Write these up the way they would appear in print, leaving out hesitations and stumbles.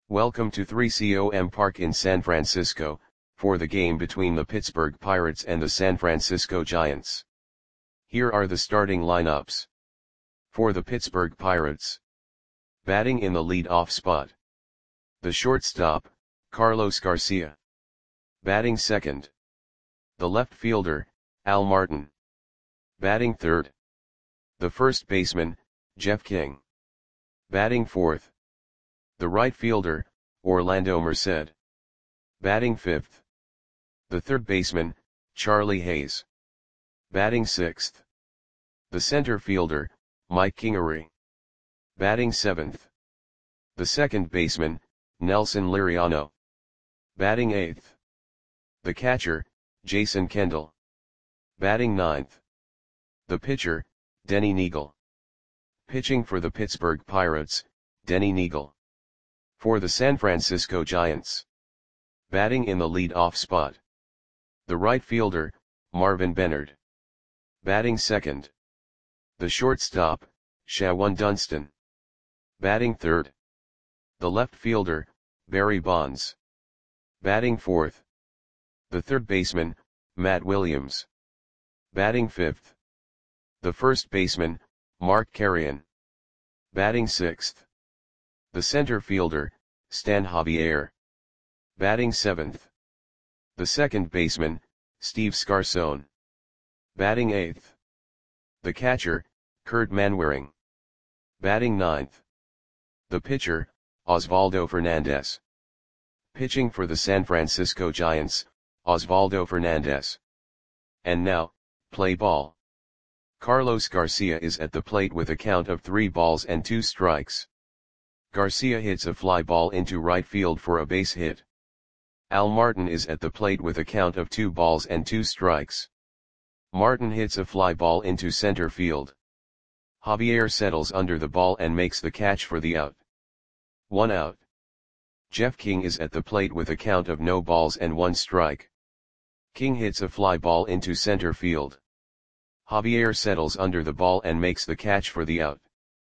Welcome to 3COM Park in San Francisco, for the game between the Pittsburgh Pirates and the San Francisco Giants. Here are the starting lineups. For the Pittsburgh Pirates. Batting in the lead-off spot. The shortstop, Carlos Garcia. Batting second. The left fielder, Al Martin. Batting third. The first baseman, Jeff King. Batting fourth. The right fielder, Orlando Merced. Batting fifth. The third baseman, Charlie Hayes. Batting sixth. The center fielder, Mike Kingery. Batting seventh. The second baseman, Nelson Liriano. Batting eighth. The catcher, Jason Kendall. Batting ninth. The pitcher, Denny Neagle. Pitching for the Pittsburgh Pirates, Denny Neagle. For the San Francisco Giants. Batting in the lead-off spot. The right fielder, Marvin Benard. Batting second. The shortstop, Shawon Dunston. Batting third. The left fielder, Barry Bonds. Batting fourth. The third baseman, Matt Williams. Batting fifth. The first baseman, Mark Carrion. Batting sixth. The center fielder, Stan Javier. Batting seventh. The second baseman, Steve Scarcone. Batting eighth. The catcher, Kurt Manwaring. Batting ninth. The pitcher, Osvaldo Fernandez. Pitching for the San Francisco Giants, Osvaldo Fernandez. And now, play ball. Carlos Garcia is at the plate with a count of 3 balls and 2 strikes. Garcia hits a fly ball into right field for a base hit. Al Martin is at the plate with a count of 2 balls and 2 strikes. Martin hits a fly ball into center field. Javier settles under the ball and makes the catch for the out. 1 out. Jeff King is at the plate with a count of no balls and 1 strike. King hits a fly ball into center field. Javier settles under the ball and makes the catch for the out.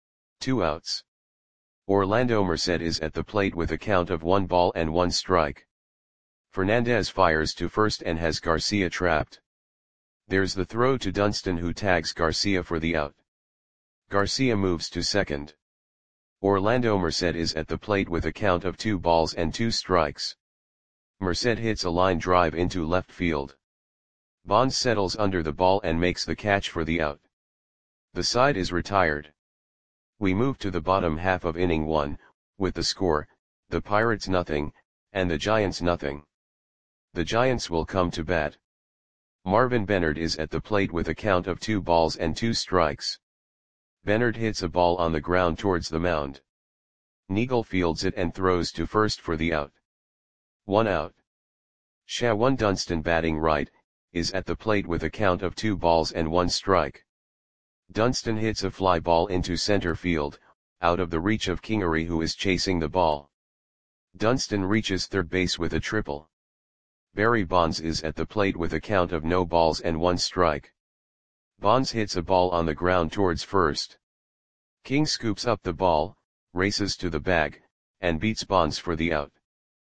2 outs. Orlando Merced is at the plate with a count of 1 ball and 1 strike. Fernandez fires to first and has Garcia trapped. There's the throw to Dunston, who tags Garcia for the out. Garcia moves to second. Orlando Merced is at the plate with a count of 2 balls and 2 strikes. Merced hits a line drive into left field. Bonds settles under the ball and makes the catch for the out. The side is retired. We move to the bottom half of inning 1, with the score, the Pirates nothing, and the Giants nothing. The Giants will come to bat. Marvin Benard is at the plate with a count of 2 balls and 2 strikes. Benard hits a ball on the ground towards the mound. Neagle fields it and throws to first for the out. 1 out. Shawon Dunston, batting right, is at the plate with a count of 2 balls and 1 strike. Dunston hits a fly ball into center field, out of the reach of Kingery, who is chasing the ball. Dunston reaches third base with a triple. Barry Bonds is at the plate with a count of no balls and 1 strike. Bonds hits a ball on the ground towards first. King scoops up the ball, races to the bag, and beats Bonds for the out.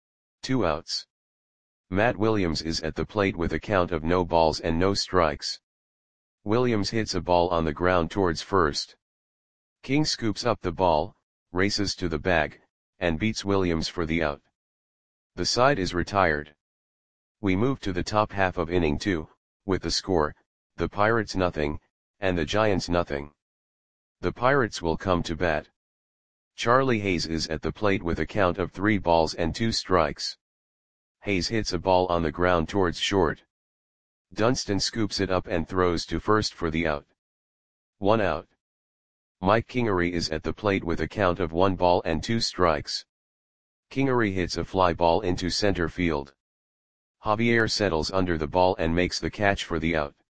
2 outs. Matt Williams is at the plate with a count of no balls and no strikes. Williams hits a ball on the ground towards first. King scoops up the ball, races to the bag, and beats Williams for the out. The side is retired. We move to the top half of inning 2, with the score, the Pirates nothing, and the Giants nothing. The Pirates will come to bat. Charlie Hayes is at the plate with a count of 3 balls and 2 strikes. Hayes hits a ball on the ground towards short. Dunston scoops it up and throws to first for the out. 1 out. Mike Kingery is at the plate with a count of 1 ball and 2 strikes. Kingery hits a fly ball into center field. Javier settles under the ball and makes the catch for the out.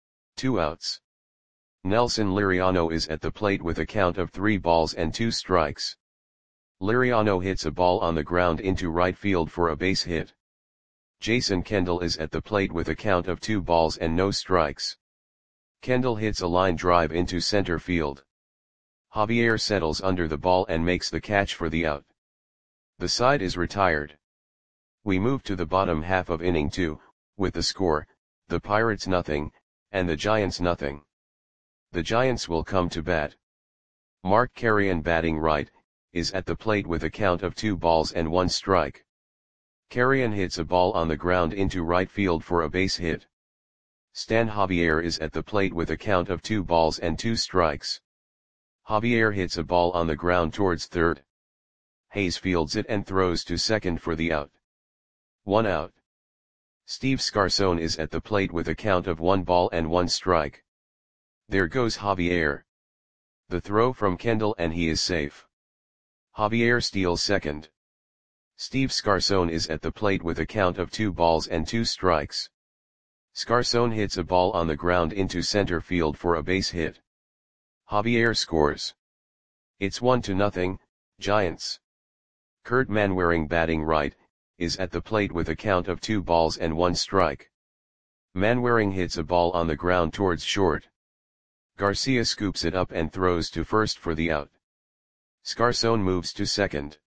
2 outs. Nelson Liriano is at the plate with a count of 3 balls and 2 strikes. Liriano hits a ball on the ground into right field for a base hit. Jason Kendall is at the plate with a count of 2 balls and no strikes. Kendall hits a line drive into center field. Javier settles under the ball and makes the catch for the out. The side is retired. We move to the bottom half of inning 2, with the score, the Pirates nothing, and the Giants nothing. The Giants will come to bat. Mark Carrion, batting right, is at the plate with a count of 2 balls and 1 strike. Carrion hits a ball on the ground into right field for a base hit. Stan Javier is at the plate with a count of 2 balls and 2 strikes. Javier hits a ball on the ground towards third. Hayes fields it and throws to second for the out. 1 out. Steve Scarson is at the plate with a count of 1 ball and 1 strike. There goes Javier. The throw from Kendall and he is safe. Javier steals second. Steve Scarson is at the plate with a count of 2 balls and 2 strikes. Scarson hits a ball on the ground into center field for a base hit. Javier scores. It's 1-0, Giants. Kurt Manwaring, batting right, is at the plate with a count of 2 balls and 1 strike. Manwaring hits a ball on the ground towards short. Garcia scoops it up and throws to first for the out. Scarson moves to second.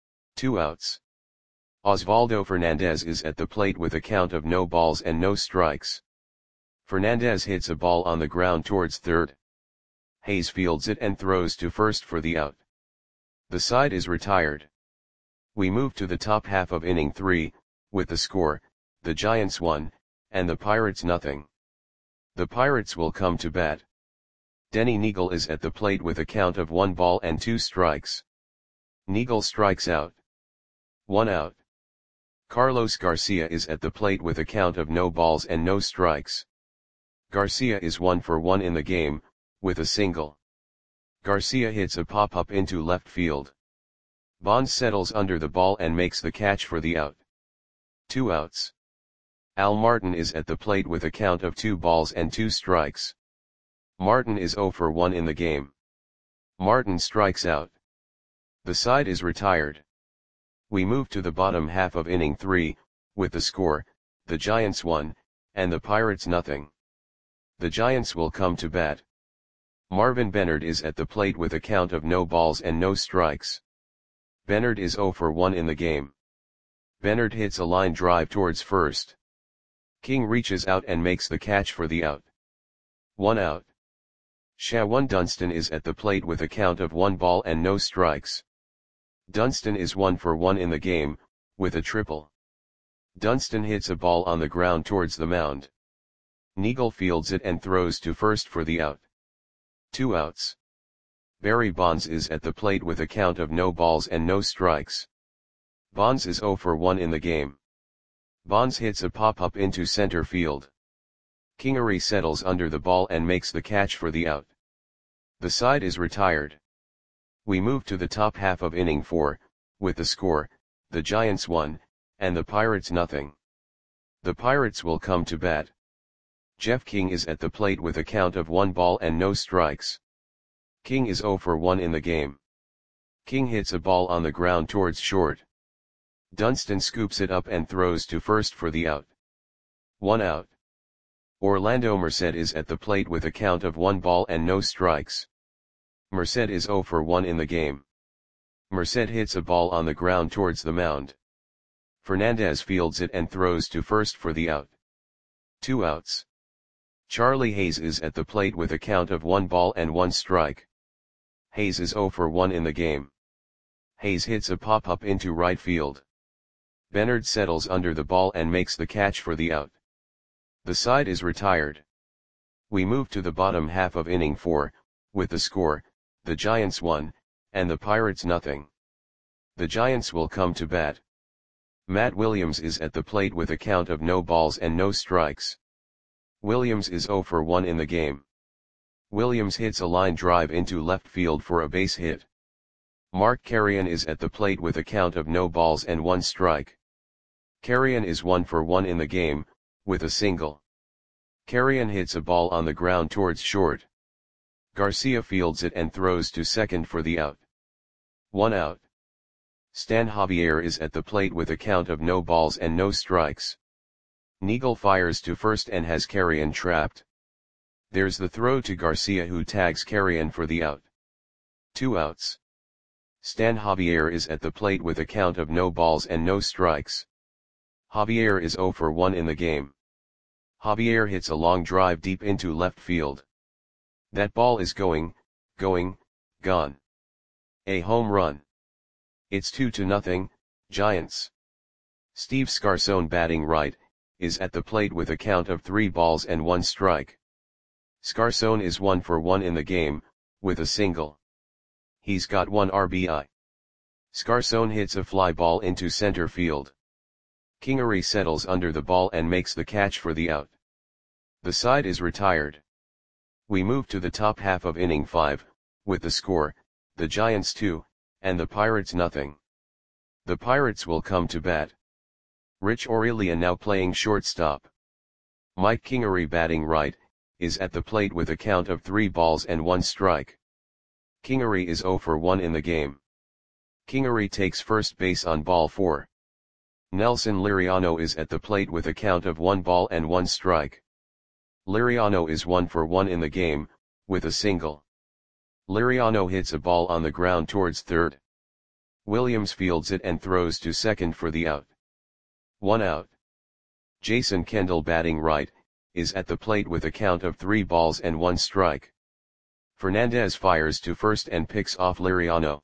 2 outs. Osvaldo Fernandez is at the plate with a count of no balls and no strikes. Fernandez hits a ball on the ground towards third. Hayes fields it and throws to first for the out. The side is retired. We move to the top half of inning 3, with the score, the Giants 1, and the Pirates nothing. The Pirates will come to bat. Denny Neagle is at the plate with a count of 1 ball and 2 strikes. Neagle strikes out. 1 out. Carlos Garcia is at the plate with a count of no balls and no strikes. Garcia is 1 for 1 in the game, with a single. Garcia hits a pop-up into left field. Bonds settles under the ball and makes the catch for the out. 2 outs. Al Martin is at the plate with a count of 2 balls and 2 strikes. Martin is 0 for 1 in the game. Martin strikes out. The side is retired. We move to the bottom half of inning 3, with the score, the Giants 1, and the Pirates nothing. The Giants will come to bat. Marvin Bennard is at the plate with a count of no balls and no strikes. Bennard is 0 for 1 in the game. Bennard hits a line drive towards first. King reaches out and makes the catch for the out. 1 out. Shawan Dunston is at the plate with a count of 1 ball and no strikes. Dunston is 1 for 1 in the game, with a triple. Dunston hits a ball on the ground towards the mound. Neagle fields it and throws to first for the out. 2 outs. Barry Bonds is at the plate with a count of no balls and no strikes. Bonds is 0 for 1 in the game. Bonds hits a pop-up into center field. Kingery settles under the ball and makes the catch for the out. The side is retired. We move to the top half of inning 4, with the score, the Giants 1, and the Pirates nothing. The Pirates will come to bat. Jeff King is at the plate with a count of 1 ball and no strikes. King is 0 for 1 in the game. King hits a ball on the ground towards short. Dunston scoops it up and throws to first for the out. 1 out. Orlando Merced is at the plate with a count of 1 ball and no strikes. Merced is 0 for 1 in the game. Merced hits a ball on the ground towards the mound. Fernandez fields it and throws to first for the out. 2 outs. Charlie Hayes is at the plate with a count of 1 ball and 1 strike. Hayes is 0 for 1 in the game. Hayes hits a pop-up into right field. Bennard settles under the ball and makes the catch for the out. The side is retired. We move to the bottom half of inning 4, with the score, the Giants 1, and the Pirates nothing. The Giants will come to bat. Matt Williams is at the plate with a count of no balls and no strikes. Williams is 0 for 1 in the game. Williams hits a line drive into left field for a base hit. Mark Carrion is at the plate with a count of no balls and 1 strike. Carrion is 1 for 1 in the game, with a single. Carrion hits a ball on the ground towards short. Garcia fields it and throws to second for the out. 1 out. Stan Javier is at the plate with a count of no balls and no strikes. Neagle fires to first and has Carrion trapped. There's the throw to Garcia who tags Carrion for the out. 2 outs. Stan Javier is at the plate with a count of no balls and no strikes. Javier is 0 for 1 in the game. Javier hits a long drive deep into left field. That ball is going, gone. A home run. It's 2-0, Giants. Steve Scarson batting right, is at the plate with a count of 3 balls and 1 strike. Scarson is 1 for 1 in the game, with a single. He's got 1 RBI. Scarson hits a fly ball into center field. Kingery settles under the ball and makes the catch for the out. The side is retired. We move to the top half of inning 5, with the score, the Giants 2, and the Pirates nothing. The Pirates will come to bat. Rich Aurelia now playing shortstop. Mike Kingery batting right, is at the plate with a count of 3 balls and 1 strike. Kingery is 0 for 1 in the game. Kingery takes first base on ball 4. Nelson Liriano is at the plate with a count of 1 ball and 1 strike. Liriano is 1 for 1 in the game, with a single. Liriano hits a ball on the ground towards third. Williams fields it and throws to second for the out. 1 out. Jason Kendall batting right, is at the plate with a count of 3 balls and 1 strike. Fernandez fires to first and picks off Liriano.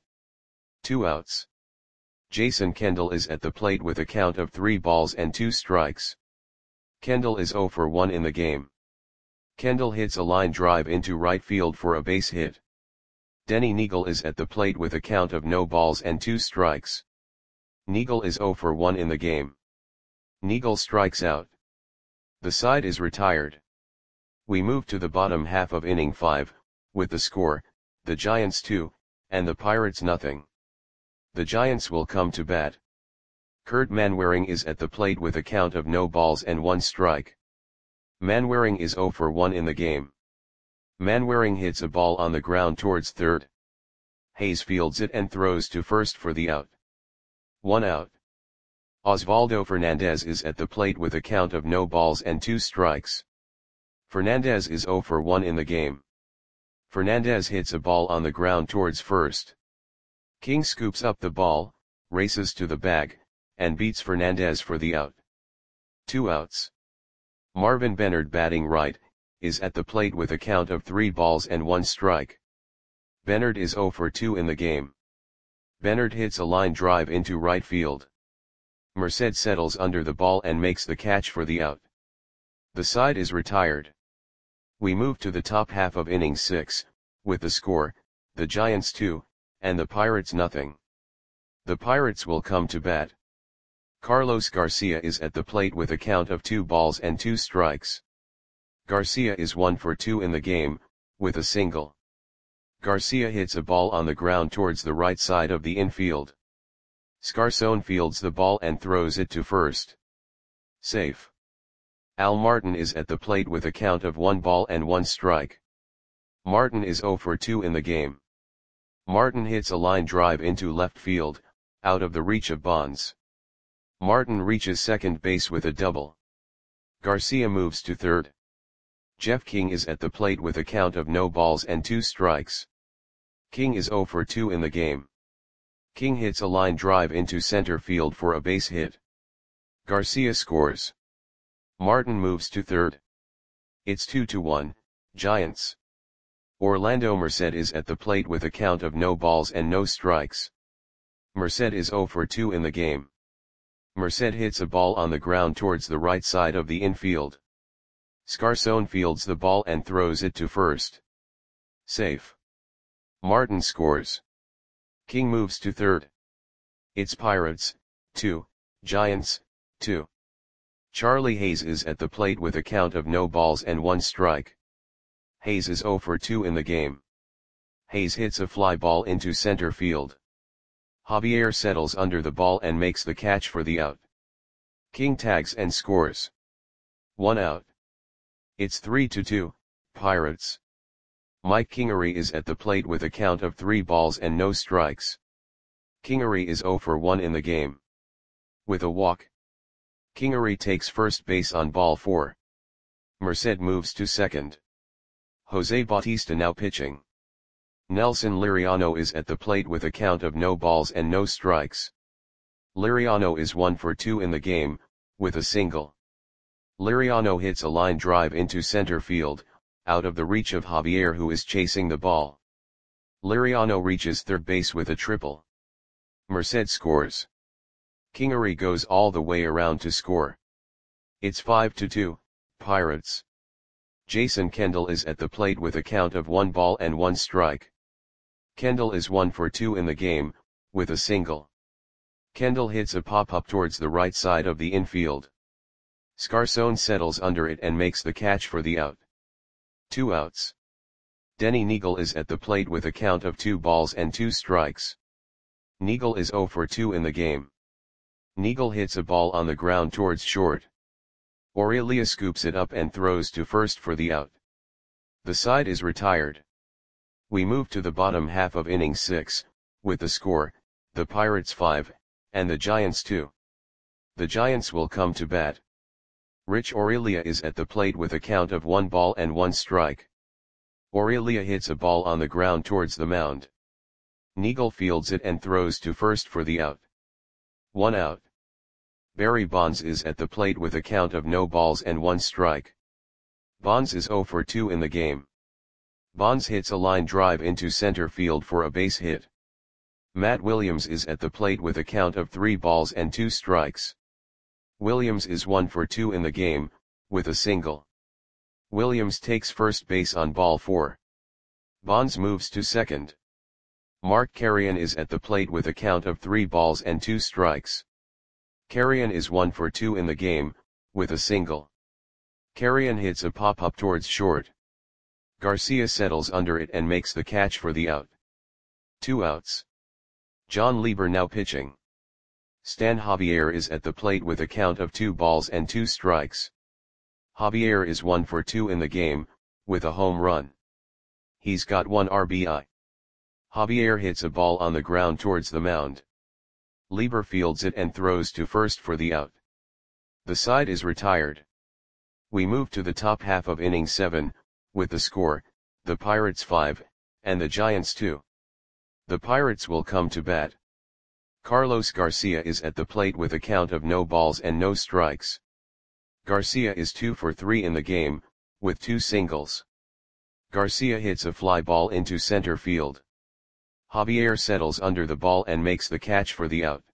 2 outs. Jason Kendall is at the plate with a count of 3 balls and 2 strikes. Kendall is 0 for 1 in the game. Kendall hits a line drive into right field for a base hit. Denny Neagle is at the plate with a count of no balls and 2 strikes. Neagle is 0 for 1 in the game. Neagle strikes out. The side is retired. We move to the bottom half of inning 5, with the score, the Giants 2, and the Pirates nothing. The Giants will come to bat. Kurt Manwaring is at the plate with a count of no balls and 1 strike. Manwaring is 0 for 1 in the game. Manwaring hits a ball on the ground towards third. Hayes fields it and throws to first for the out. 1 out. Osvaldo Fernandez is at the plate with a count of no balls and 2 strikes. Fernandez is 0 for 1 in the game. Fernandez hits a ball on the ground towards first. King scoops up the ball, races to the bag, and beats Fernandez for the out. 2 outs. Marvin Bennard batting right, is at the plate with a count of 3 balls and 1 strike. Bennard is 0 for 2 in the game. Bennard hits a line drive into right field. Merced settles under the ball and makes the catch for the out. The side is retired. We move to the top half of inning 6, with the score, the Giants 2, and the Pirates nothing. The Pirates will come to bat. Carlos Garcia is at the plate with a count of 2 balls and 2 strikes. Garcia is 1 for 2 in the game, with a single. Garcia hits a ball on the ground towards the right side of the infield. Scarson fields the ball and throws it to first. Safe. Al Martin is at the plate with a count of 1 ball and 1 strike. Martin is 0 for 2 in the game. Martin hits a line drive into left field, out of the reach of Bonds. Martin reaches second base with a double. Garcia moves to third. Jeff King is at the plate with a count of no balls and 2 strikes. King is 0 for 2 in the game. King hits a line drive into center field for a base hit. Garcia scores. Martin moves to third. It's 2-1, Giants. Orlando Merced is at the plate with a count of no balls and no strikes. Merced is 0 for 2 in the game. Merced hits a ball on the ground towards the right side of the infield. Scarson fields the ball and throws it to first. Safe. Martin scores. King moves to third. It's Pirates, 2, Giants, 2. Charlie Hayes is at the plate with a count of no balls and 1 strike. Hayes is 0 for 2 in the game. Hayes hits a fly ball into center field. Javier settles under the ball and makes the catch for the out. King tags and scores. 1 out. It's 3-2, Pirates. Mike Kingery is at the plate with a count of 3 balls and no strikes. Kingery is 0 for 1 in the game. With a walk. Kingery takes first base on ball 4. Merced moves to second. Jose Bautista now pitching. Nelson Liriano is at the plate with a count of no balls and no strikes. Liriano is 1 for 2 in the game, with a single. Liriano hits a line drive into center field, out of the reach of Javier, who is chasing the ball. Liriano reaches third base with a triple. Merced scores. Kingery goes all the way around to score. It's 5-2, Pirates. Jason Kendall is at the plate with a count of 1 ball and 1 strike. Kendall is 1 for 2 in the game, with a single. Kendall hits a pop-up towards the right side of the infield. Scarson settles under it and makes the catch for the out. 2 outs. Denny Neagle is at the plate with a count of 2 balls and 2 strikes. Neagle is 0 for 2 in the game. Neagle hits a ball on the ground towards short. Aurelia scoops it up and throws to first for the out. The side is retired. We move to the bottom half of inning 6, with the score, the Pirates 5, and the Giants 2. The Giants will come to bat. Rich Aurelia is at the plate with a count of 1 ball and 1 strike. Aurelia hits a ball on the ground towards the mound. Neagle fields it and throws to first for the out. 1 out. Barry Bonds is at the plate with a count of no balls and 1 strike. Bonds is 0 for 2 in the game. Bonds hits a line drive into center field for a base hit. Matt Williams is at the plate with a count of 3 balls and 2 strikes. Williams is 1 for 2 in the game, with a single. Williams takes first base on ball 4. Bonds moves to second. Mark Carrion is at the plate with a count of 3 balls and 2 strikes. Carrion is 1 for 2 in the game, with a single. Carrion hits a pop-up towards short. Garcia settles under it and makes the catch for the out. 2 outs. John Lieber now pitching. Stan Javier is at the plate with a count of 2 balls and 2 strikes. Javier is 1 for 2 in the game, with a home run. He's got 1 RBI. Javier hits a ball on the ground towards the mound. Lieber fields it and throws to first for the out. The side is retired. We move to the top half of inning 7, with the score, the Pirates 5, and the Giants 2. The Pirates will come to bat. Carlos Garcia is at the plate with a count of no balls and no strikes. Garcia is 2 for 3 in the game, with 2 singles. Garcia hits a fly ball into center field. Javier settles under the ball and makes the catch for the out.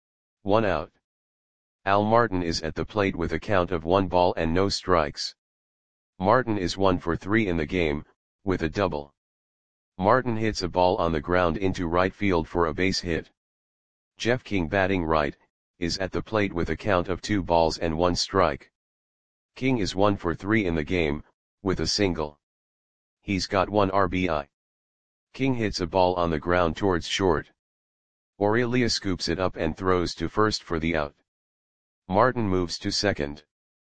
1 out. Al Martin is at the plate with a count of 1 ball and no strikes. Martin is 1 for 3 in the game, with a double. Martin hits a ball on the ground into right field for a base hit. Jeff King, batting right, is at the plate with a count of 2 balls and 1 strike. King is 1 for 3 in the game, with a single. He's got 1 RBI. King hits a ball on the ground towards short. Aurelia scoops it up and throws to first for the out. Martin moves to second.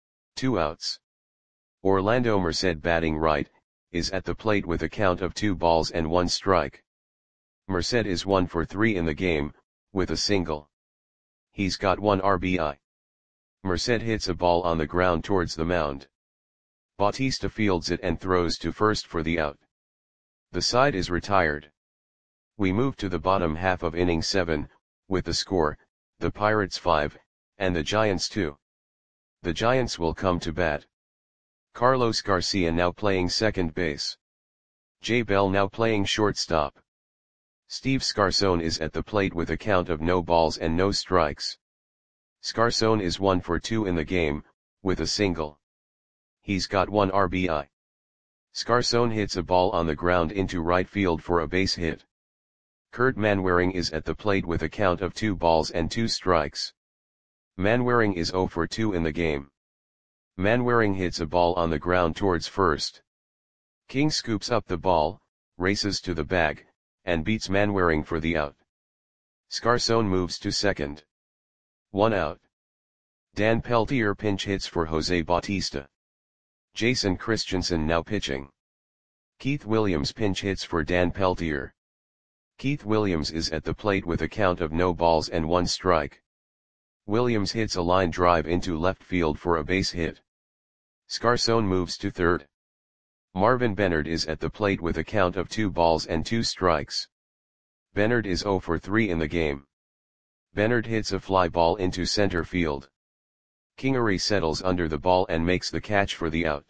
2 outs. Orlando Merced, batting right, is at the plate with a count of 2 balls and 1 strike. Merced is 1 for 3 in the game, with a single. He's got 1 RBI. Merced hits a ball on the ground towards the mound. Bautista fields it and throws to first for the out. The side is retired. We move to the bottom half of inning 7, with the score, the Pirates 5, and the Giants 2. The Giants will come to bat. Carlos Garcia now playing second base. Jay Bell now playing shortstop. Steve Scarson is at the plate with a count of no balls and no strikes. Scarson is 1 for 2 in the game, with a single. He's got 1 RBI. Scarson hits a ball on the ground into right field for a base hit. Kurt Manwaring is at the plate with a count of 2 balls and 2 strikes. Manwaring is 0 for 2 in the game. Manwaring hits a ball on the ground towards first. King scoops up the ball, races to the bag, and beats Manwaring for the out. Scarson moves to second. 1 out. Dan Peltier pinch hits for Jose Bautista. Jason Christensen now pitching. Keith Williams pinch hits for Dan Peltier. Keith Williams is at the plate with a count of no balls and 1 strike. Williams hits a line drive into left field for a base hit. Scarson moves to third. Marvin Bennard is at the plate with a count of 2 balls and 2 strikes. Bennard is 0 for 3 in the game. Bennard hits a fly ball into center field. Kingery settles under the ball and makes the catch for the out.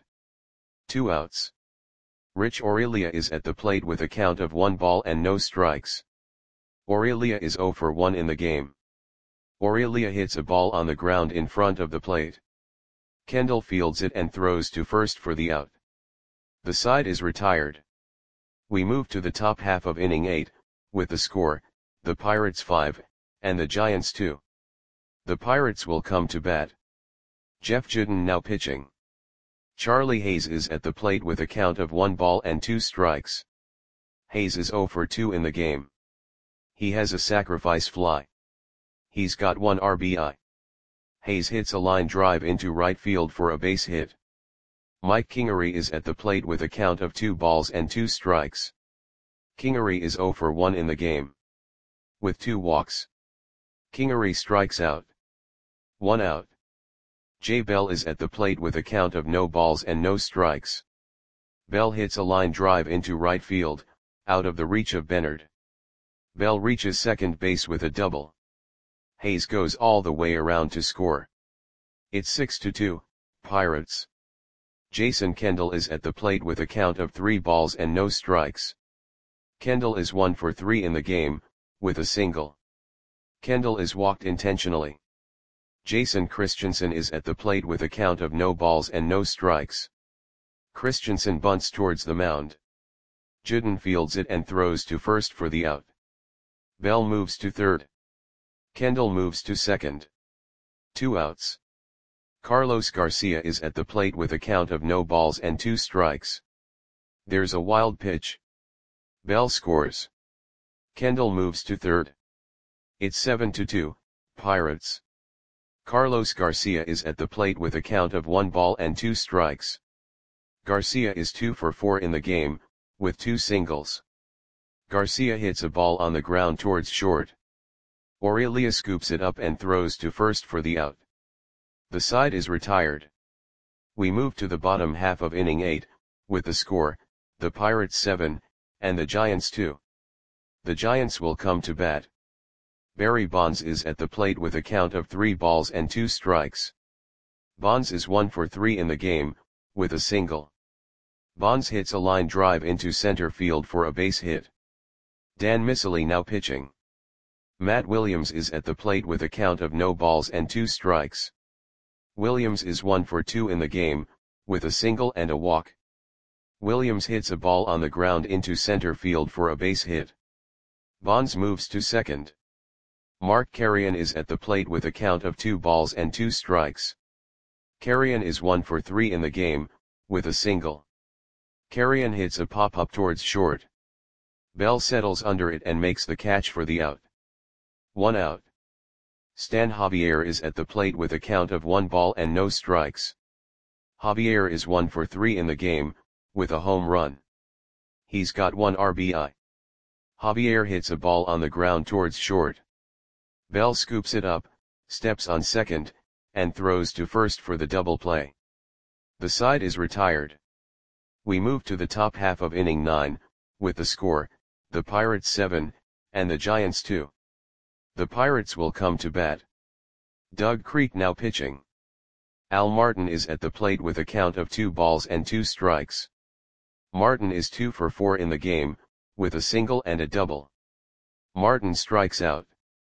2 outs. Rich Aurelia is at the plate with a count of 1 ball and no strikes. Aurelia is 0 for 1 in the game. Aurelia hits a ball on the ground in front of the plate. Kendall fields it and throws to first for the out. The side is retired. We move to the top half of inning 8, with the score, the Pirates 5, and the Giants 2. The Pirates will come to bat. Jeff Juden now pitching. Charlie Hayes is at the plate with a count of 1 ball and 2 strikes. Hayes is 0 for 2 in the game. He has a sacrifice fly. He's got 1 RBI. Hayes hits a line drive into right field for a base hit. Mike Kingery is at the plate with a count of 2 balls and 2 strikes. Kingery is 0 for 1 in the game. With 2 walks. Kingery strikes out. 1 out. Jay Bell is at the plate with a count of no balls and no strikes. Bell hits a line drive into right field, out of the reach of Bennard. Bell reaches second base with a double. Hayes goes all the way around to score. It's 6-2, Pirates. Jason Kendall is at the plate with a count of 3 balls and no strikes. Kendall is 1 for 3 in the game, with a single. Kendall is walked intentionally. Jason Christensen is at the plate with a count of no balls and no strikes. Christensen bunts towards the mound. Juden fields it and throws to first for the out. Bell moves to third. Kendall moves to second. 2 outs. Carlos Garcia is at the plate with a count of no balls and 2 strikes. There's a wild pitch. Bell scores. Kendall moves to third. It's 7-2, Pirates. Carlos Garcia is at the plate with a count of 1 ball and 2 strikes. Garcia is 2 for 4 in the game, with 2 singles. Garcia hits a ball on the ground towards short. Aurelia scoops it up and throws to first for the out. The side is retired. We move to the bottom half of inning 8, with the score, the Pirates 7, and the Giants 2. The Giants will come to bat. Barry Bonds is at the plate with a count of 3 balls and 2 strikes. Bonds is 1 for 3 in the game, with a single. Bonds hits a line drive into center field for a base hit. Dan Miceli now pitching. Matt Williams is at the plate with a count of no balls and 2 strikes. Williams is 1 for 2 in the game, with a single and a walk. Williams hits a ball on the ground into center field for a base hit. Bonds moves to second. Mark Carrion is at the plate with a count of 2 balls and 2 strikes. Carrion is 1 for 3 in the game, with a single. Carrion hits a pop-up towards short. Bell settles under it and makes the catch for the out. 1 out. Stan Javier is at the plate with a count of 1 ball and no strikes. Javier is 1 for 3 in the game, with a home run. He's got 1 RBI. Javier hits a ball on the ground towards short. Bell scoops it up, steps on second, and throws to first for the double play. The side is retired. We move to the top half of inning 9, with the score, the Pirates 7, and the Giants 2. The Pirates will come to bat. Doug Creek now pitching. Al Martin is at the plate with a count of 2 balls and 2 strikes. Martin is 2 for 4 in the game, with a single and a double. Martin strikes out.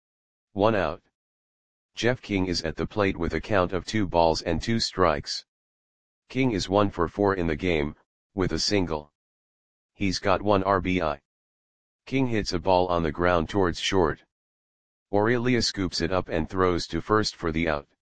1 out. Jeff King is at the plate with a count of 2 balls and 2 strikes. King is 1 for 4 in the game, with a single. He's got 1 RBI. King hits a ball on the ground towards short. Aurelia scoops it up and throws to first for the out.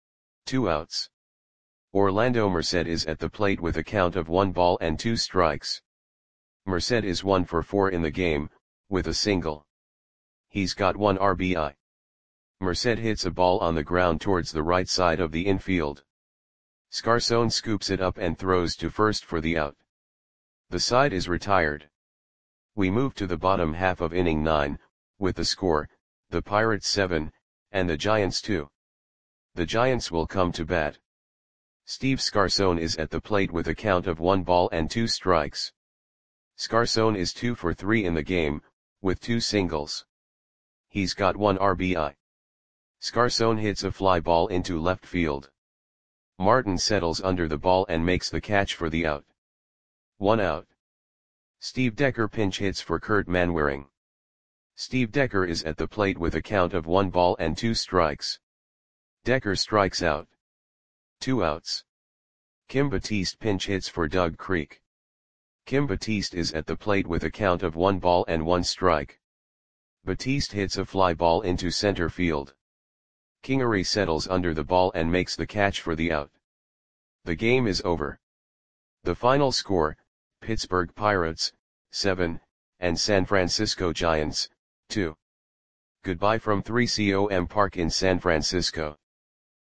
2 outs. Orlando Merced is at the plate with a count of 1 ball and 2 strikes. Merced is 1 for 4 in the game, with a single. He's got 1 RBI. Merced hits a ball on the ground towards the right side of the infield. Scarson scoops it up and throws to first for the out. The side is retired. We move to the bottom half of inning 9, with the score, the Pirates 7, and the Giants 2. The Giants will come to bat. Steve Scarcone is at the plate with a count of 1 ball and 2 strikes. Scarcone is 2 for 3 in the game, with 2 singles. He's got 1 RBI. Scarcone hits a fly ball into left field. Martin settles under the ball and makes the catch for the out. 1 out. Steve Decker pinch hits for Kurt Manwaring. Steve Decker is at the plate with a count of 1 ball and 2 strikes. Decker strikes out. 2 outs. Kim Batiste pinch hits for Doug Creek. Kim Batiste is at the plate with a count of 1 ball and 1 strike. Batiste hits a fly ball into center field. Kingery settles under the ball and makes the catch for the out. The game is over. The final score, Pittsburgh Pirates, 7, and San Francisco Giants, 2. Goodbye from 3Com Park in San Francisco.